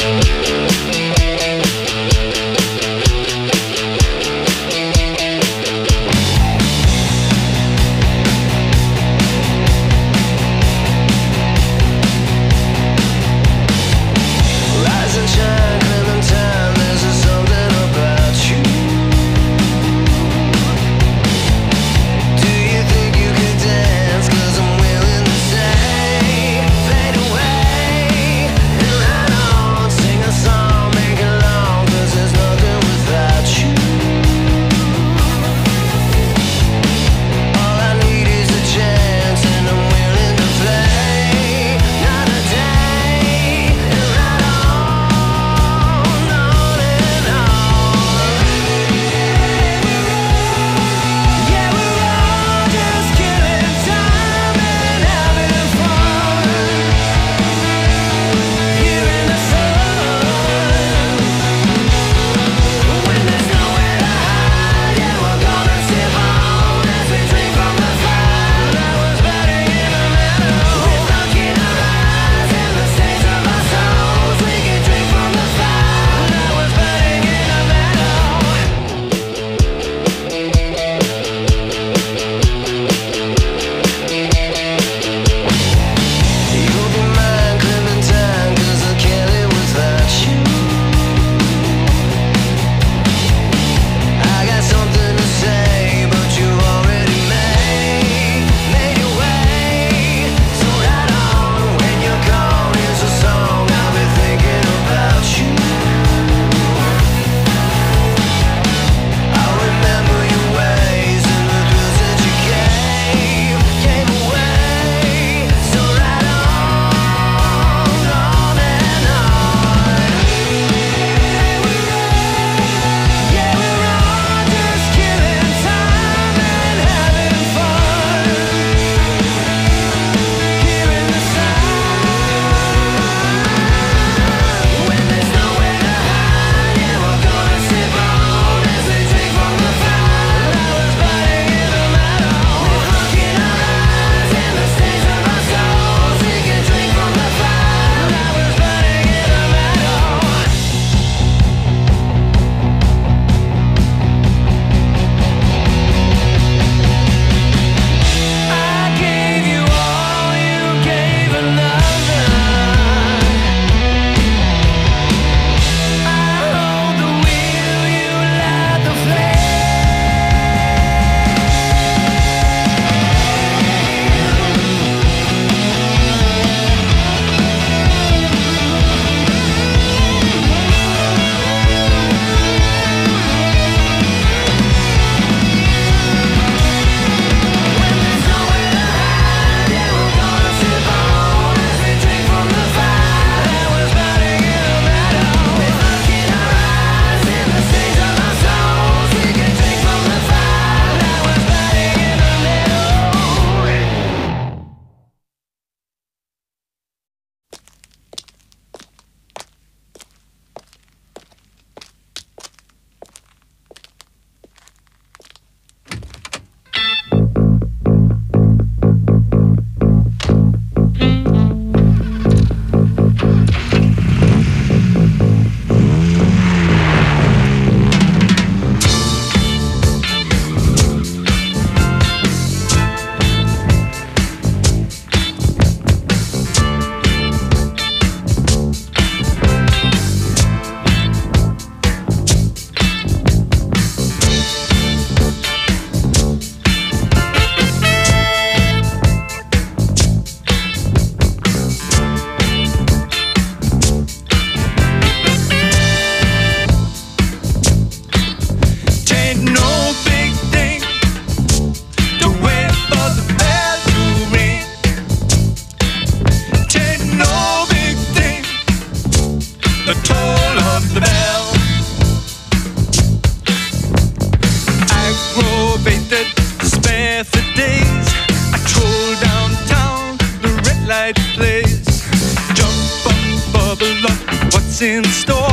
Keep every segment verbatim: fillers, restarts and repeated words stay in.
what's in store.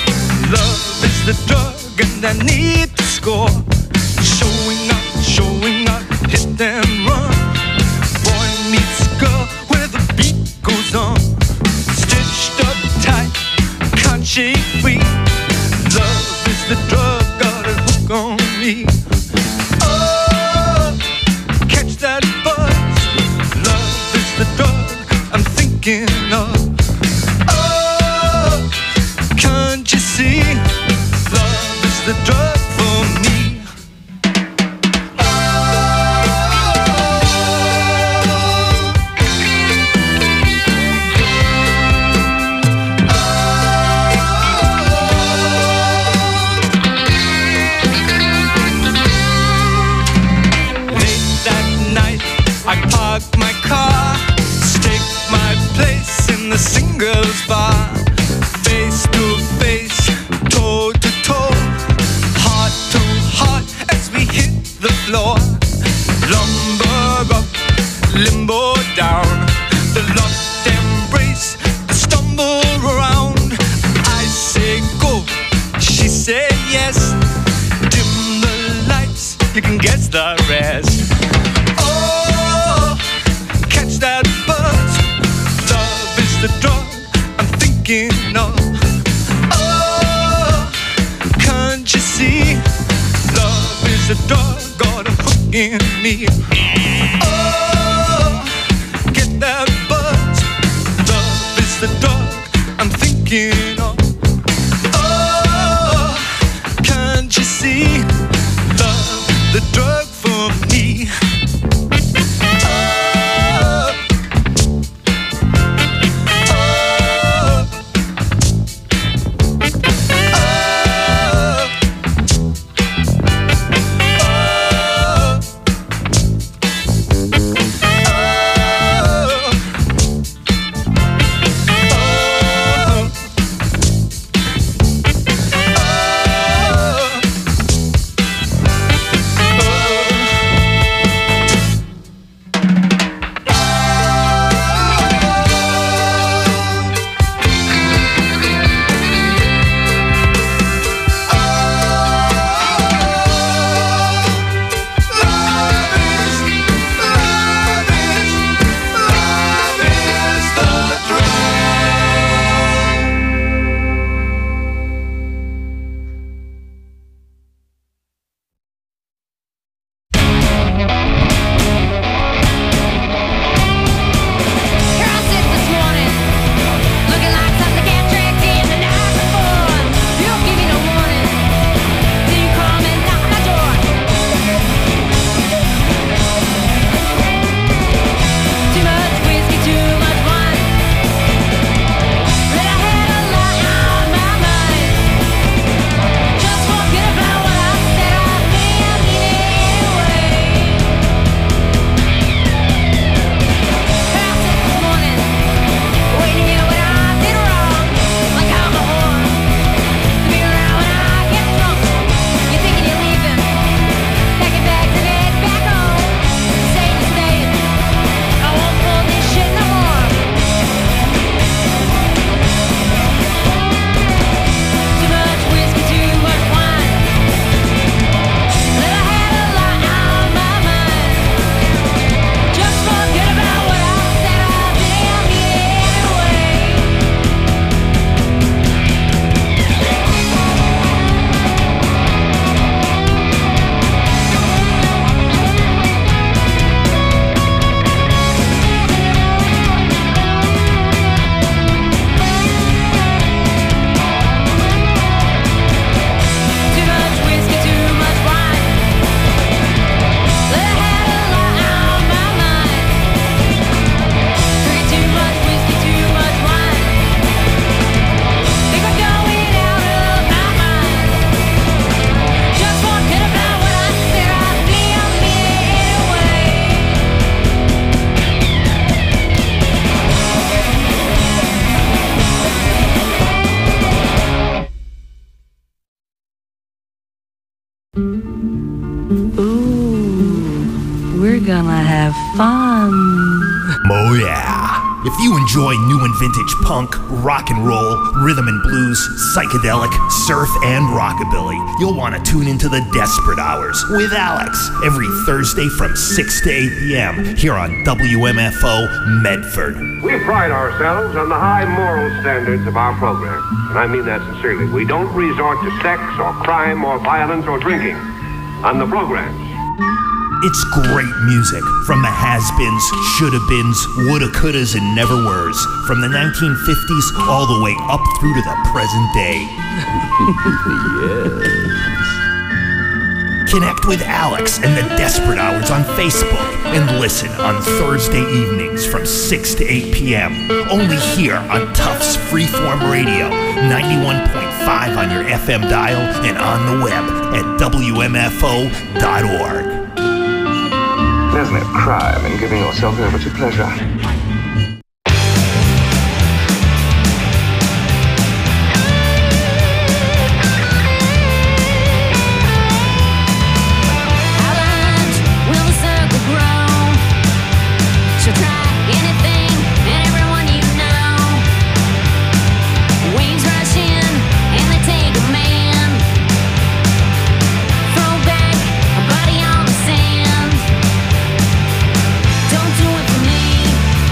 Love is the drug and I need to score. Showing up, showing up, hit and run. Boy meets girl where the beat goes on. Stitched up tight, shake free. Love is the drug, got a hook on me. Oh, catch that buzz. Love is the drug I'm thinking of. Oh, can't you see? Love is the drug for me. I park my car, stake my place in the singles bar. Face to face, toe to toe, heart to heart as we hit the floor. Lumber up, limbo down, the locked embrace, the stumble around. I say go, she say yes. Dim the lights, you can guess the rest. That buzz, love is the drug I'm thinking of. Oh, can't you see? Love is the drug, got a hook in me. Oh, get that buzz, love is the drug I'm thinking of. Oh, can't you see? Love, the drug for me. Ooh, we're gonna have fun. Oh yeah. If you enjoy new and vintage punk, rock and roll, rhythm and blues, psychedelic, surf, and rockabilly, you'll want to tune into the Desperate Hours with Alex every Thursday from six to eight p.m. here on W M F O Medford. We pride ourselves on the high moral standards of our program, and I mean that sincerely. We don't resort to sex or crime or violence or drinking on the programs. It's great music from the has-beens, shoulda-beens, woulda-couldas, and never-weres. From the nineteen fifties all the way up through to the present day. Yes. Connect with Alex and the Desperate Hours on Facebook and listen on Thursday evenings from six to eight p.m. Only here on Tufts Freeform Radio, ninety-one point five on your F M dial and on the web at W M F O dot org. There's no crime in giving yourself over to pleasure. Don't do it for me.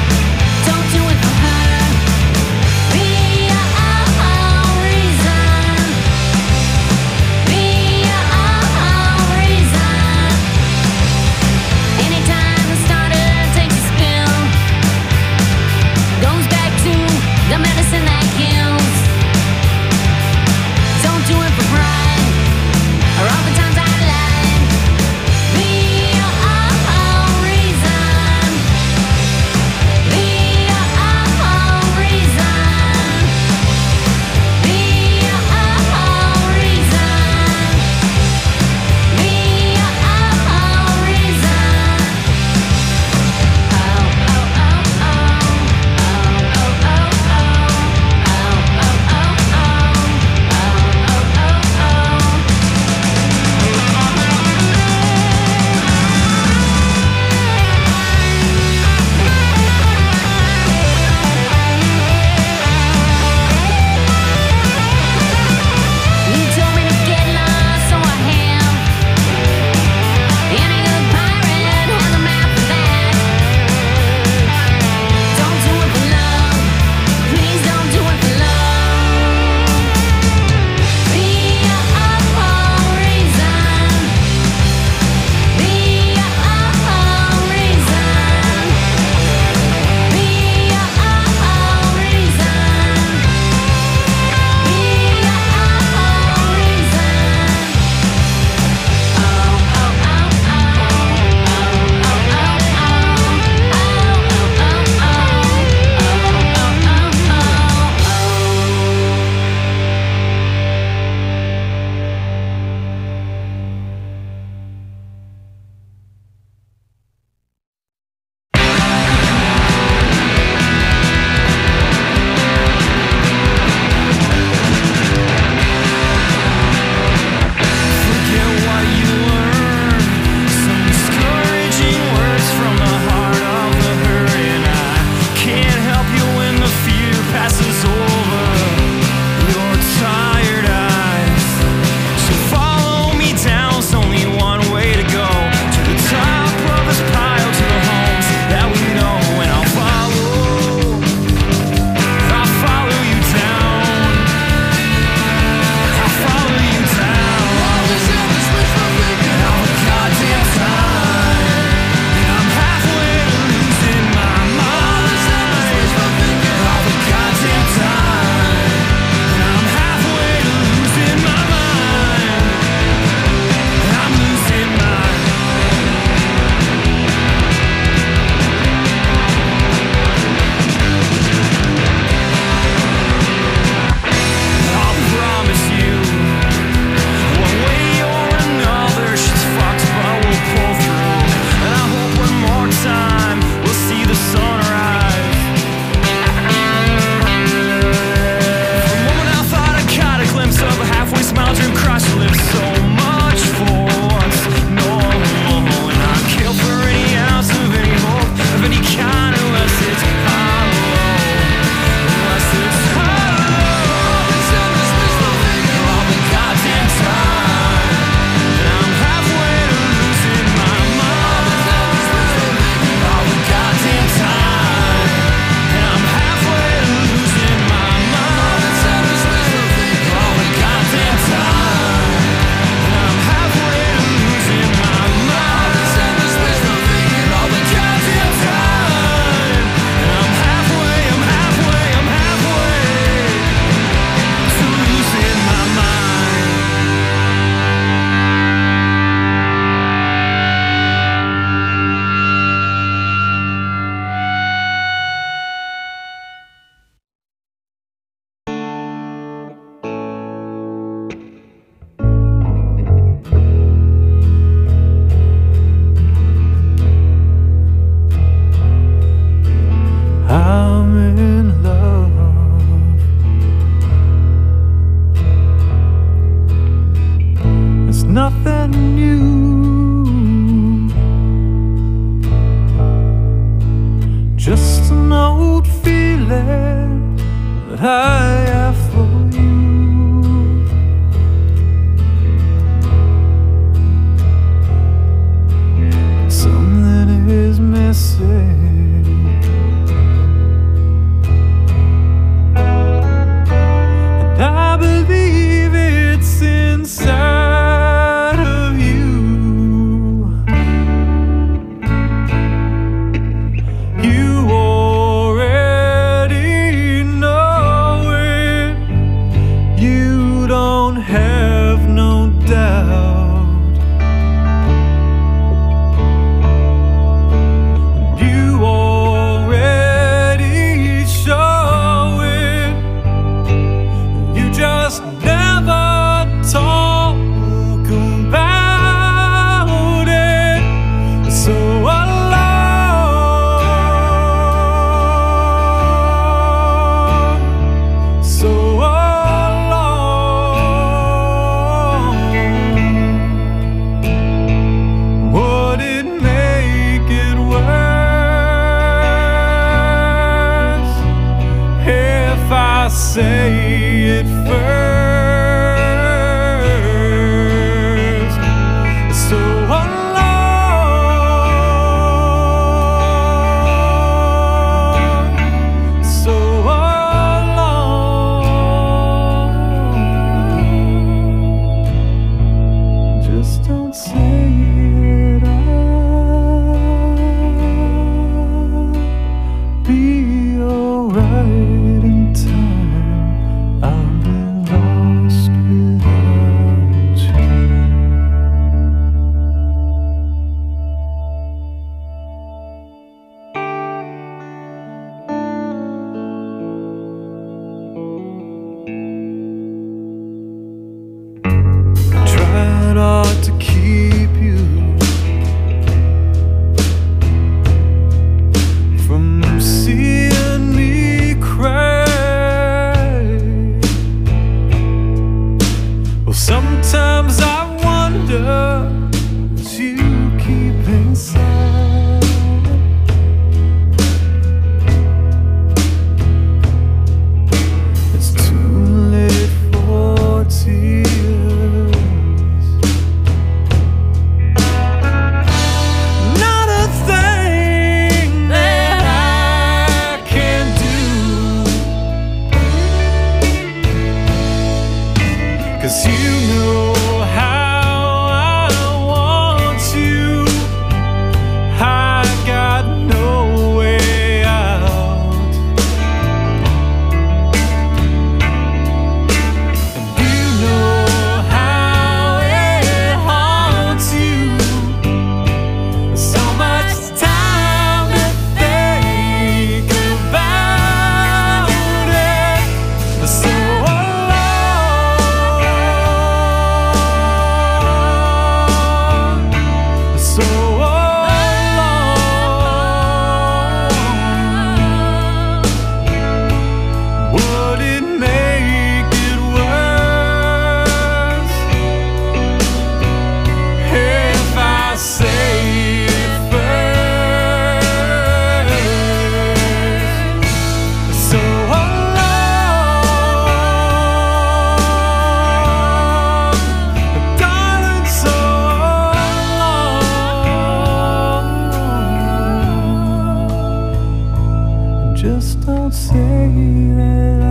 just never talk about it. So alone, so alone. Would it make it worse if I say it first? So alone, so alone. Just don't say it. I'll be alright in time. I'll be lost without you. Tried hard to keep you from seeing me cry. Well, sometimes I wonder what you keep inside. It's too late for tears. Not a thing that I can do, 'cause you know how I want you. I got no way out, and you know how it haunts you. So much time to think about it. So alone, so alone. Would it make it worse if I say it first? So alone, darling, so alone. Just don't say that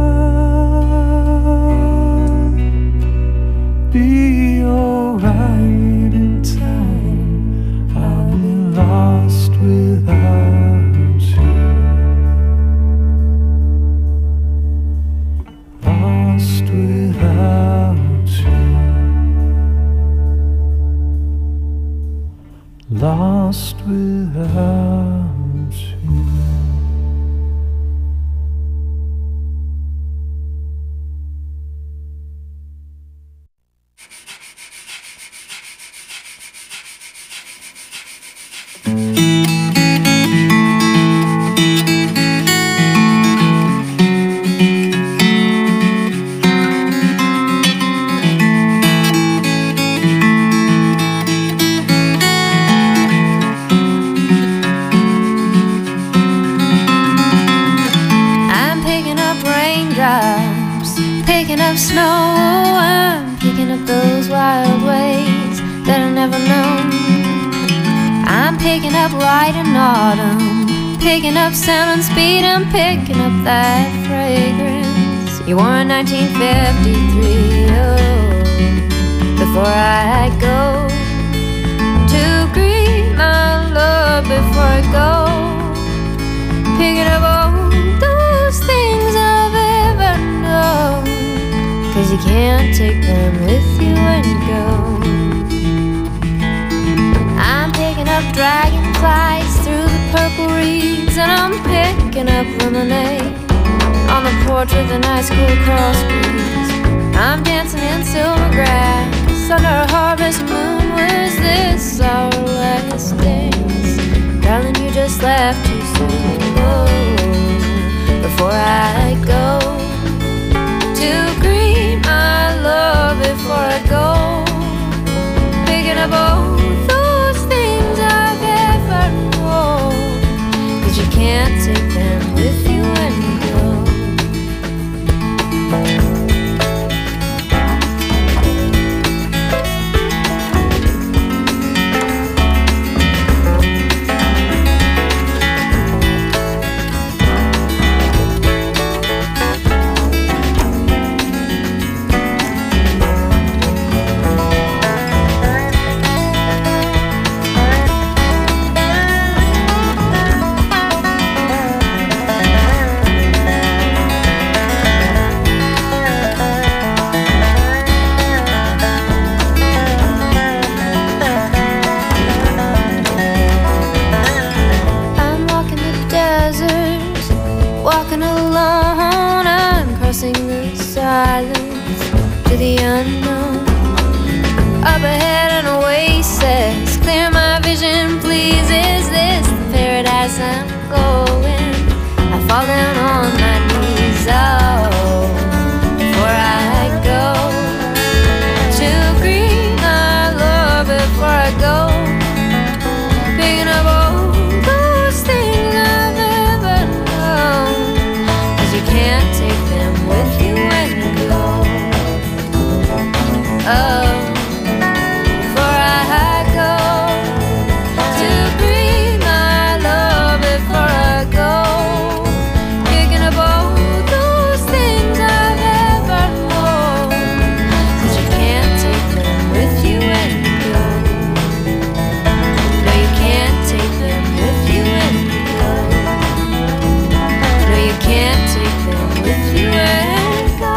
I'll be alright in time. I'll be lost without you. Lost without you. Lost without you. I'm picking up raindrops, picking up snow. I'm picking up those wild ways that I never known. I'm picking up light in autumn, picking up sound and speed. I'm picking up that fragrance you wore in nineteen fifty-three. Oh, before I go to greet my love, before I go, picking up all those things I've ever known, 'cause you can't take them with you when you go. I'm picking up dragonflies through the purple reeds, and I'm picking up lemonade on the porch with an ice cool cross breeze. I'm dancing in silver grass under a harvest moon. Was this our last dance? Darling, you just left too soon. Oh, before I go to greet my love, before I go picking up all those things I've ever known, 'cause you can't take them with you when you go. To the unknown, up ahead an oasis, clear my vision please. Is this the paradise I'm going? I fall down on my knees. Oh, before I go to greet my love, before I go picking up all those things I've ever known, 'cause you can't take them with you when you go. Oh, before I go to greet my love, before I go picking up all those things I've ever known, 'cause you can't take them with you when you go. No, you can't take them with you when you go. No, you can't take them with you when you go.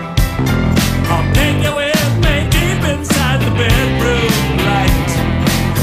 I'll take you with me deep inside the bedroom light.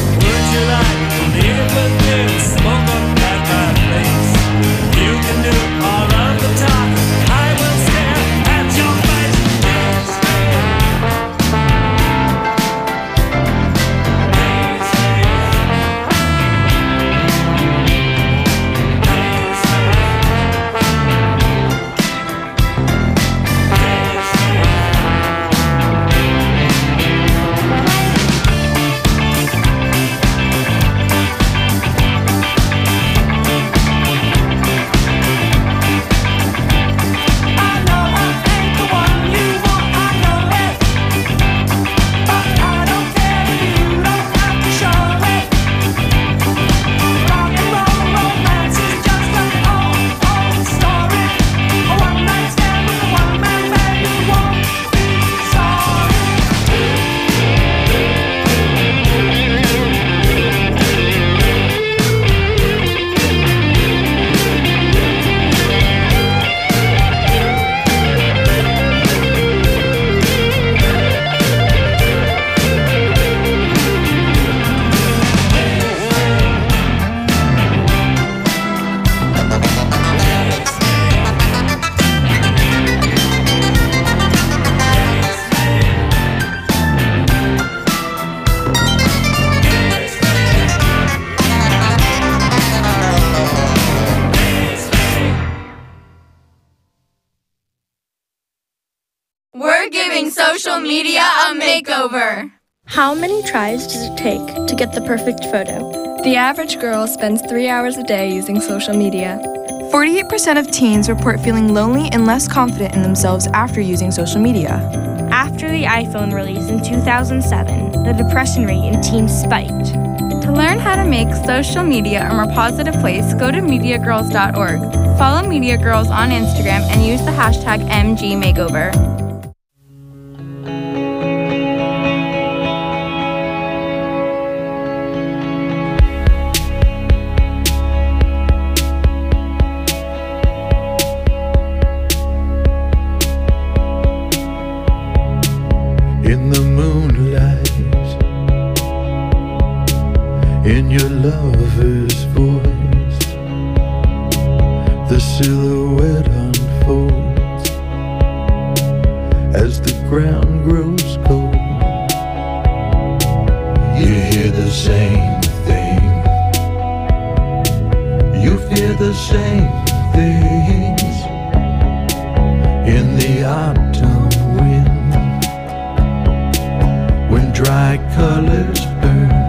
We're giving social media a makeover. How many tries does it take to get the perfect photo? The average girl spends three hours a day using social media. forty-eight percent of teens report feeling lonely and less confident in themselves after using social media. After the iPhone release in two thousand seven, the depression rate in teens spiked. To learn how to make social media a more positive place, go to media girls dot org. Follow Media Girls on Instagram and use the hashtag M G Makeover. In the moonlight, in your lover's voice, the silhouette unfolds as the ground grows cold. You hear the same thing, you fear the same things in the autumn wind, when dry colors burn,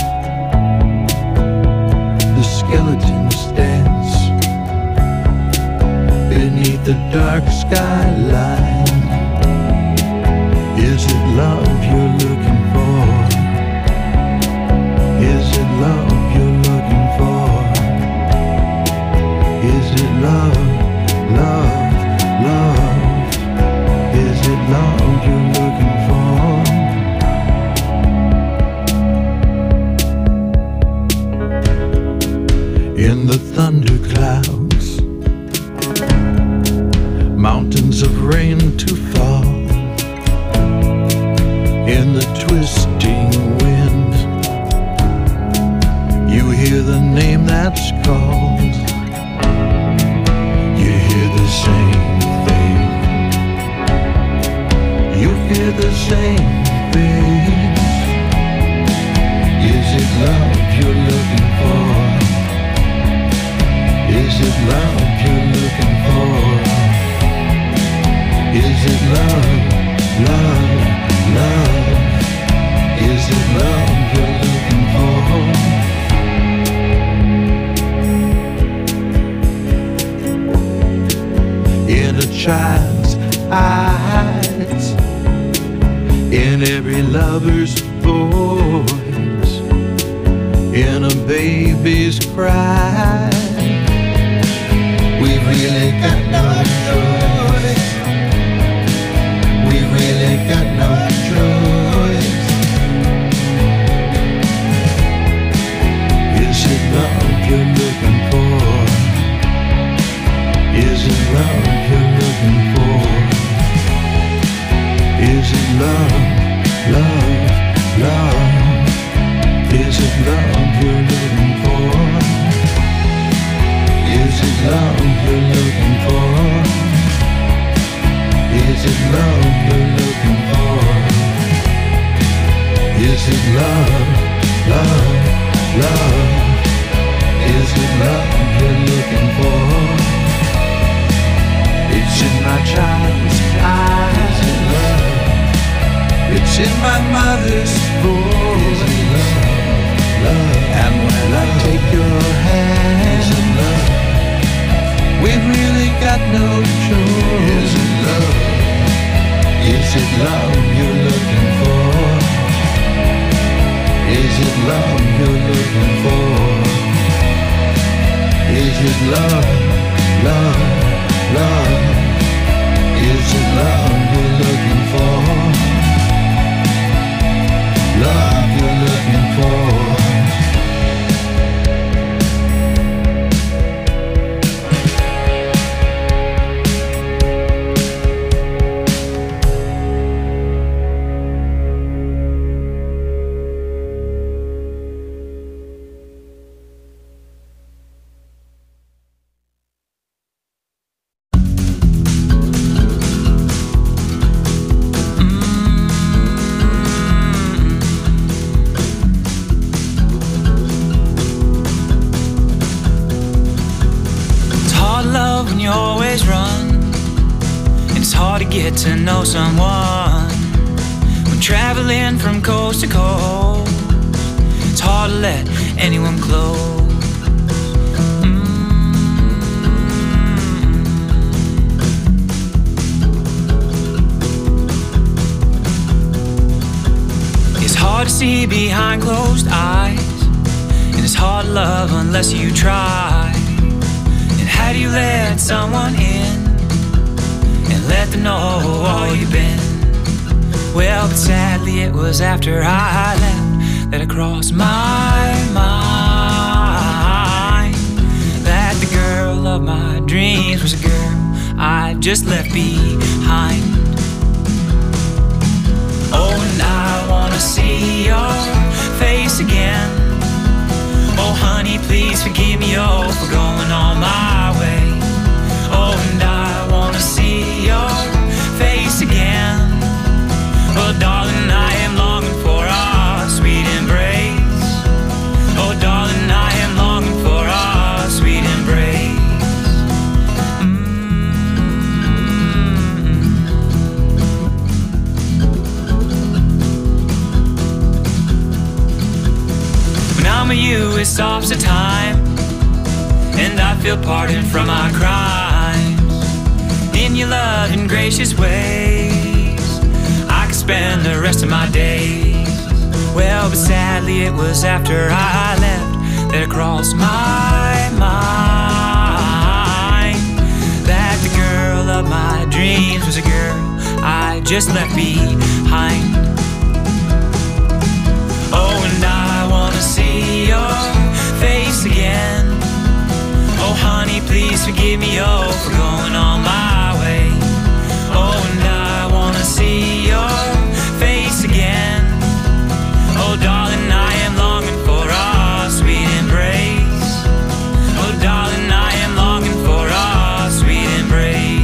the skeletons dance beneath the dark skyline. Is it love you're looking for? Is it love you're looking for? Is it love, love, love? Is it love you're looking for? In the thunderclouds, mountains of rain to fall, in the twisting wind, you hear the name that's called. You hear the same thing, you fear the same thing. Is it love you're looking for? Is it love you're looking for? Is it love, love, love? Is it love you're looking for? In a child's eyes, in every lover's voice, in a baby's cry, we've really got no choice. We've really got no choice. Is it love you're looking for? Is it love you're looking for? Is it love, love, love? Is it love you're looking for? Is it love you're looking for? Is it love you're looking for? Is it love, love, love? Is it love you're looking for? It's in my child's eyes. Is it love? It's in my mother's voice. Is it love, love? And when I take your hand, is it love? We've really got no choice. Is it love? Is it love you're looking for? Is it love you're looking for? Is it love, love, love? Is it love you're looking for? Love you're looking for? to get to know someone when traveling from coast to coast. It's hard to let anyone close. It's hard to see behind closed eyes, and it's hard to love unless you try. And how do you let someone in and let them know all you've been? Well, but sadly it was after I left that it crossed my mind that the girl of my dreams was a girl I just left behind. Oh, and I wanna see your face again. Oh, honey, please forgive me, oh, for going on my way. Oh, and I wanna see your face again. Oh, darling, I am longing for our sweet embrace. Oh, darling, I am longing for our sweet embrace. When I'm with you, it stops the time, and I feel pardoned from my crimes. In your loving, gracious ways, I could spend the rest of my days. Well, but sadly it was after I left that it crossed my mind that the girl of my dreams was a girl I just left behind. Oh, and I wanna see your face again. Oh, honey, please forgive me, oh, for going on my way. Oh, and I wanna see your face again. Oh, darling, I am longing for our sweet embrace. Oh, darling, I am longing for our sweet embrace.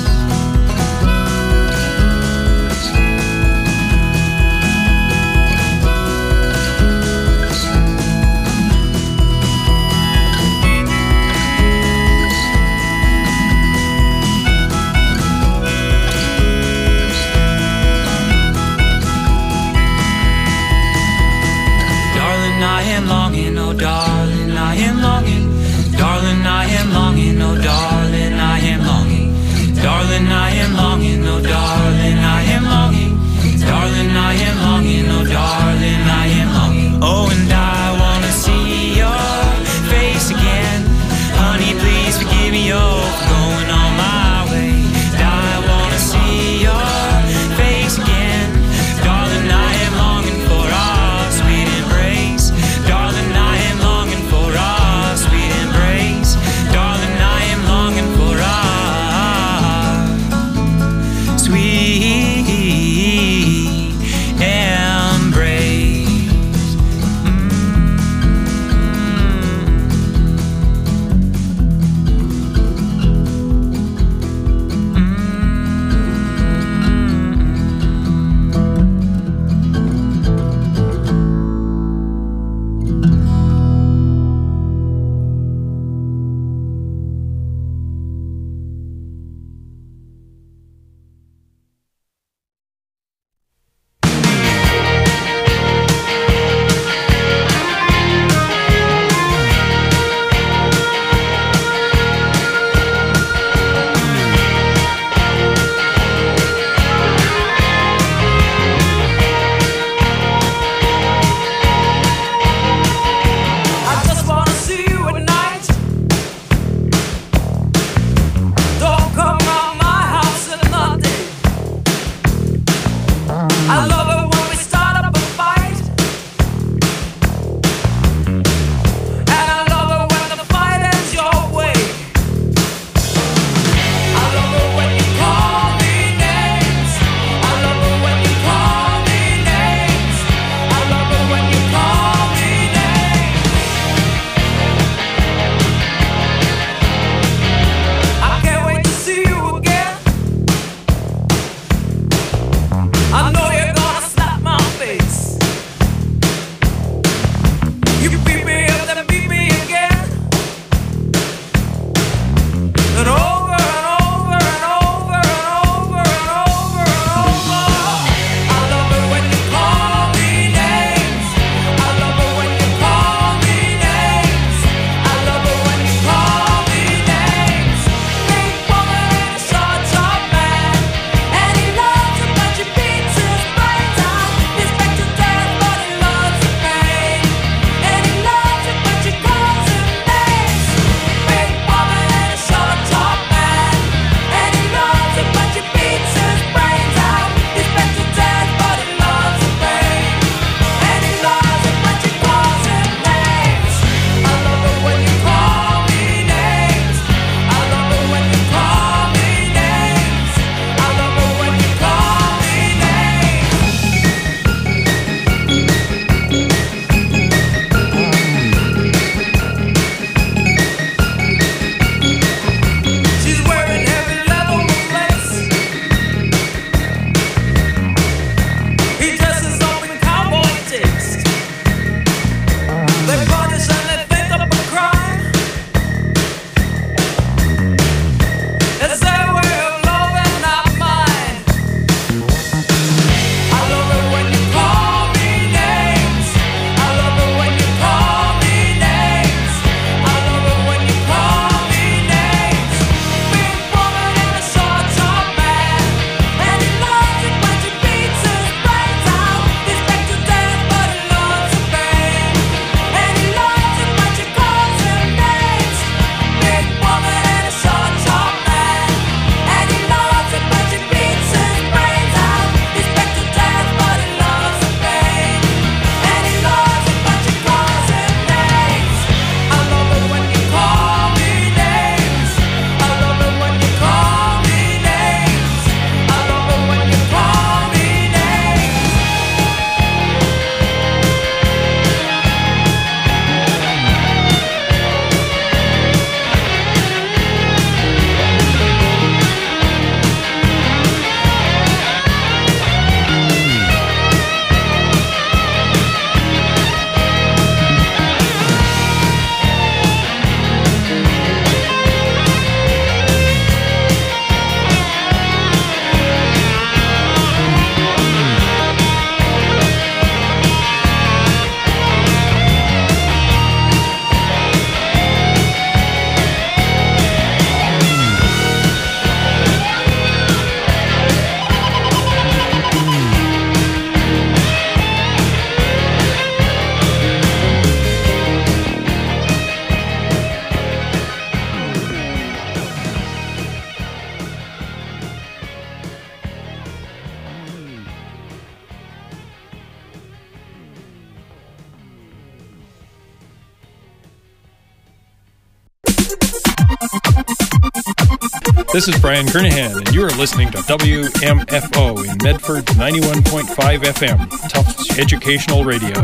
I am longing, oh darling, I am longing. Darling, I am longing, oh darling, I am longing. Darling, I am longing, oh darling, I am longing. Darling, I am longing, oh darling, I am longing. Oh, and I wanna see your face again. Honey, please forgive me, oh, for going on my way. I wanna see your face again. Darling, I am longing for our sweet embrace. Darling, I am longing for our sweet embrace. Darling, I am longing for our sweet embrace. I know you're gonna This is Brian Kernahan, and you are listening to W M F O in Medford ninety-one point five F M, Tufts Educational Radio.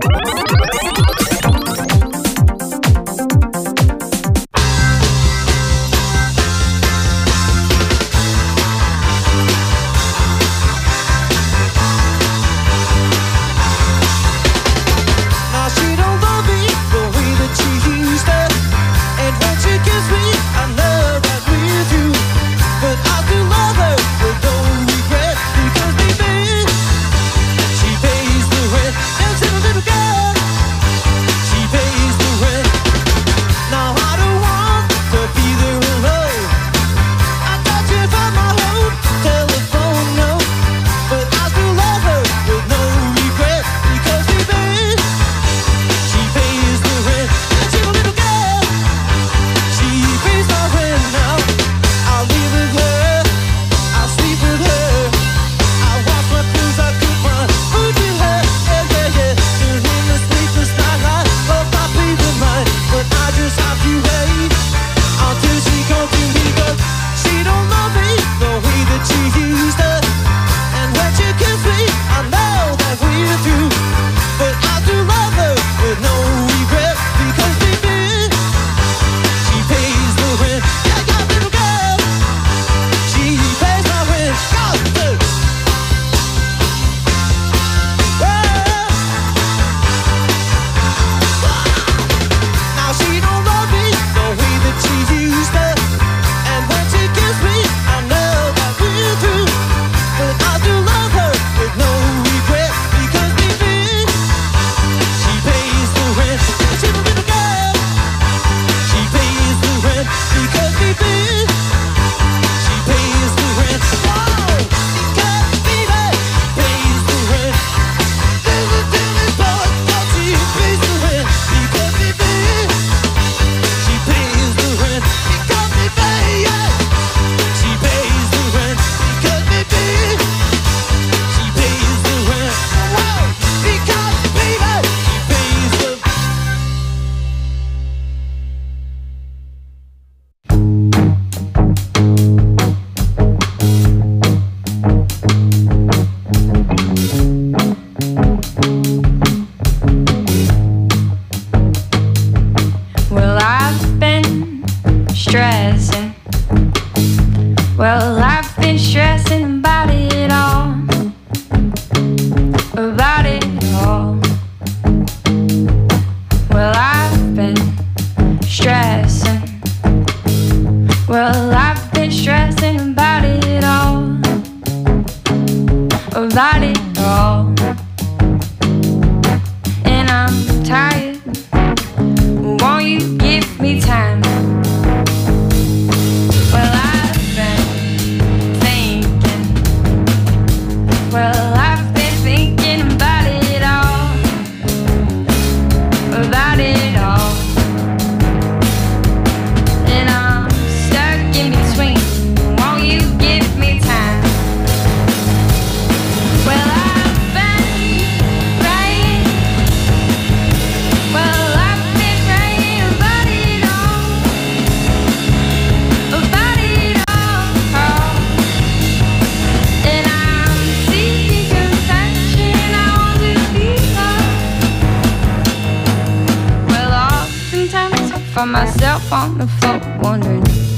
Found myself on the floor wondering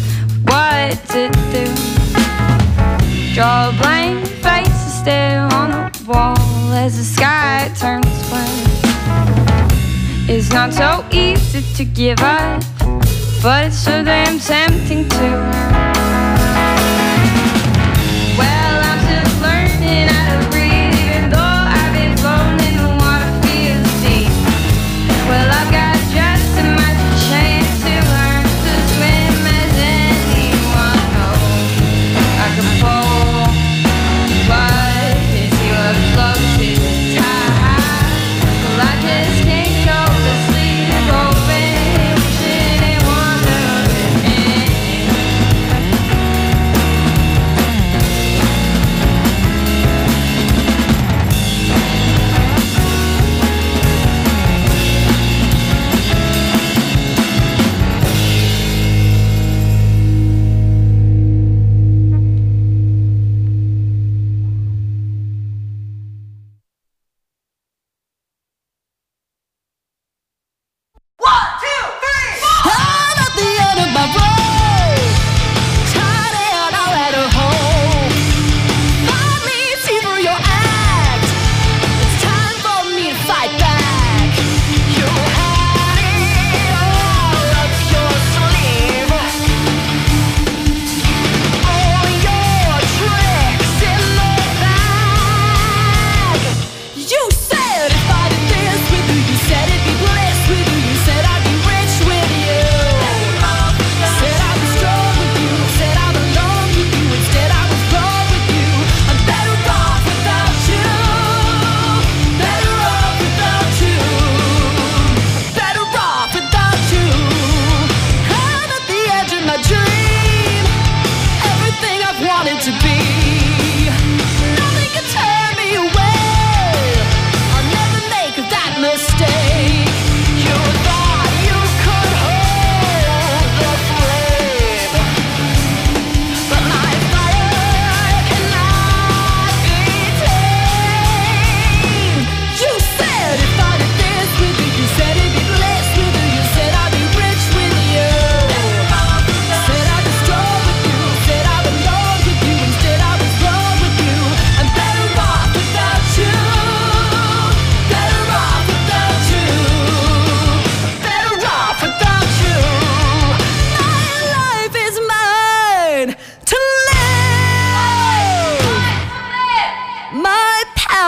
what to do. Draw a blank face and stare on the wall as the sky turns white. It's not so easy to give up, but it's so damn tempting to. Well, I'm still learning how to breathe, even though I've been floating in the water, feel the sea. Well, I've got just as much chance to learn to swim as anyone knows. I can fall, but it's your floats in the tide. Well, I just can't go to sleep, hoping, wishing and wondering.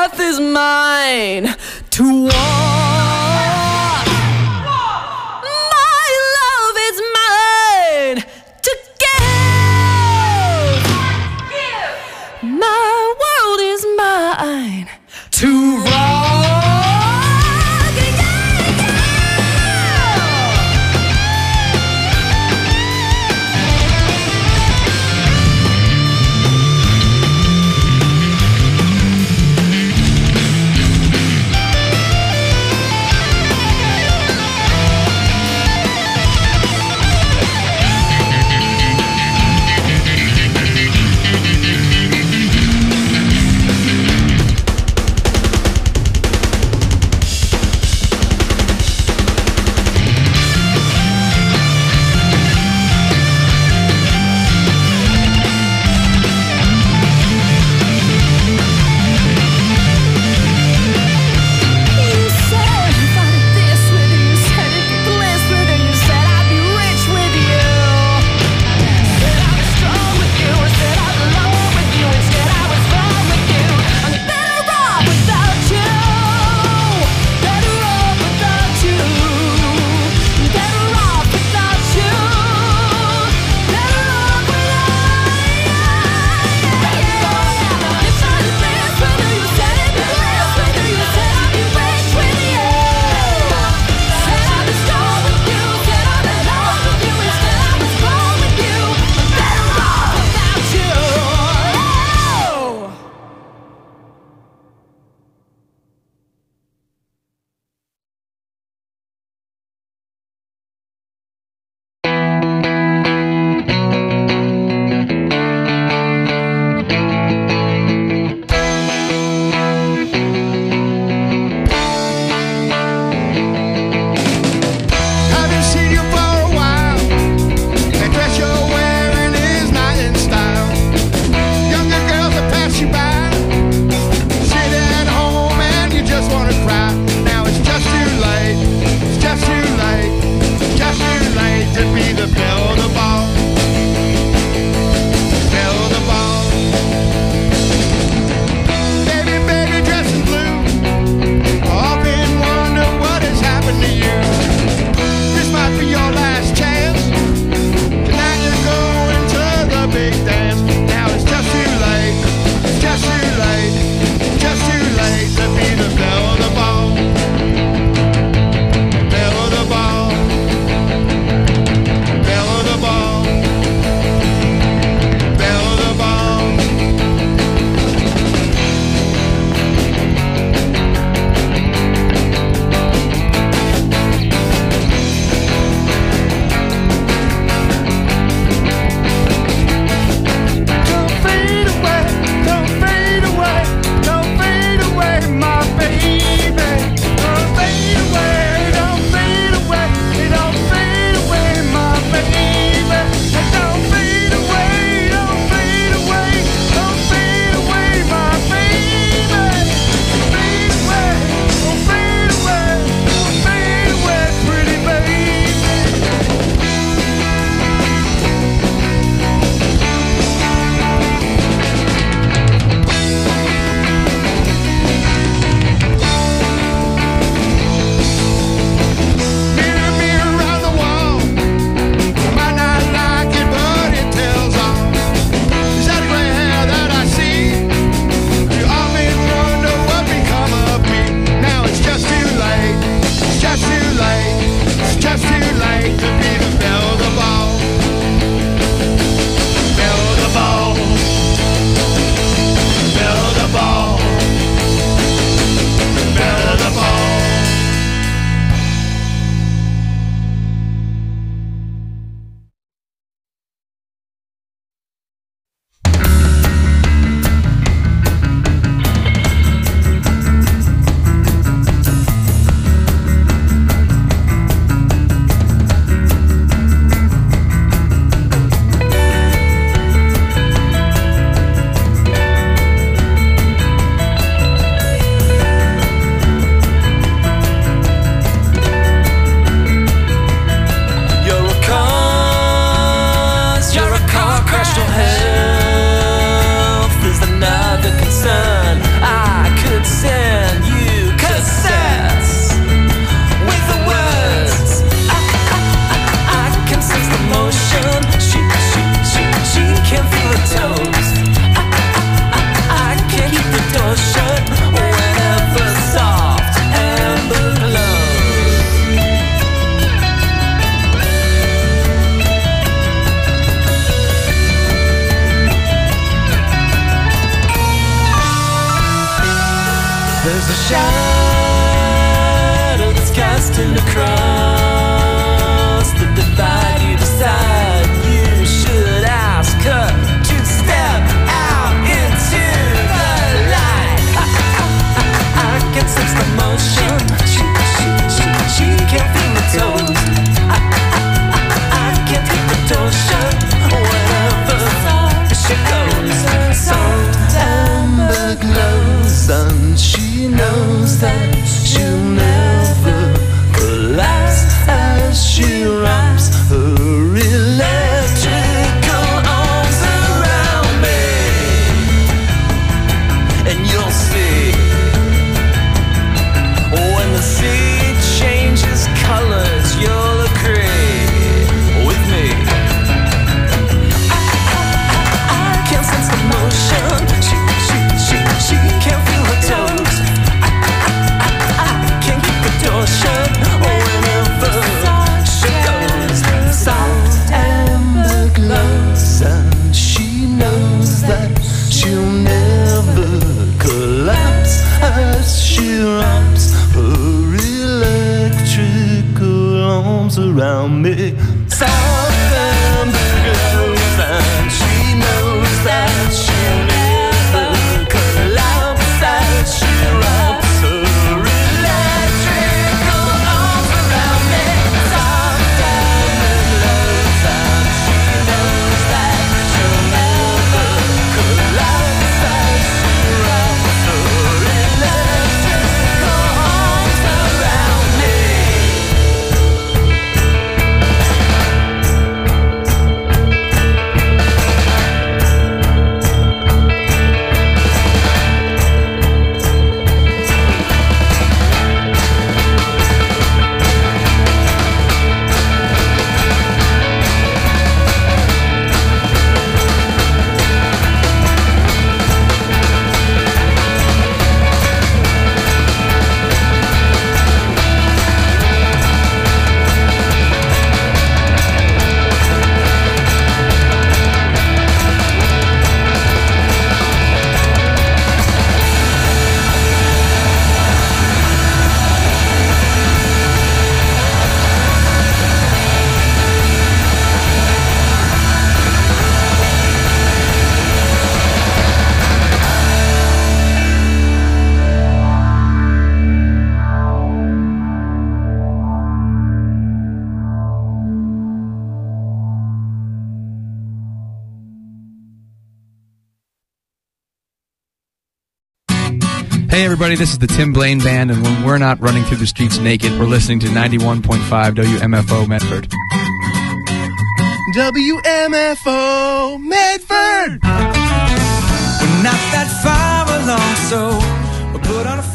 path is mine to walk. My love is mine to give. My world is mine to rock. There's a shadow that's casting across the divide. You decide you should ask her to step out into the light. I, I, I, I can sense the motion. She, she, she, she can't feel the toes. I, I, I, I can't keep the door shut wherever she goes. Soft amber glows, and she knows that she'll never collapse as she wraps her electrical arms around me. And you'll see, when the sea changes colors, you'll agree with me. I, I, I, I can't sense the motion. She, she, she, she can't feel her toes. I, I, I, I can't keep the door shut whenever she goes. Soft amber glows, and she knows that she'll never collapse as she wraps her electrical arms around me. Soft amber glows, and she knows that she'll never collapse as she wraps her electrical arms around me. Soft amber glows, and she knows that she'll never collapse as she wraps her electrical arms around me. Hey everybody, this is the Tim Blaine Band, and when we're not running through the streets naked, we're listening to ninety-one point five W M F O Medford. W M F O Medford. We're not that far along, so we'll put on a